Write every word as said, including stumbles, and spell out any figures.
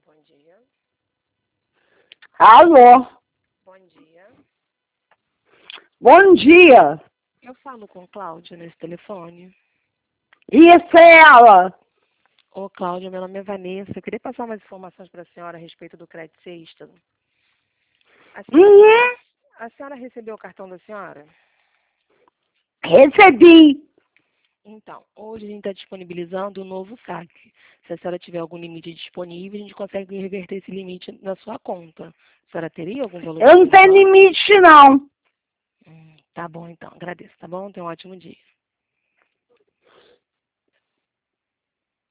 Bom dia. Alô? Bom dia. Bom dia. Eu falo com Cláudia nesse telefone. Isso é ela. Ô, Cláudia, meu nome é Vanessa. Eu queria passar umas informações para a senhora a respeito do crédito Sexta. A senhora, Uhum. a senhora recebeu o cartão da senhora? Recebi. Então, hoje a gente está disponibilizando um novo saque. Se a senhora tiver algum limite disponível, a gente consegue reverter esse limite na sua conta. A senhora teria algum valor Eu não tenho disponível? limite, não. Hum, tá bom, então. Agradeço, tá bom? Tenha um ótimo dia.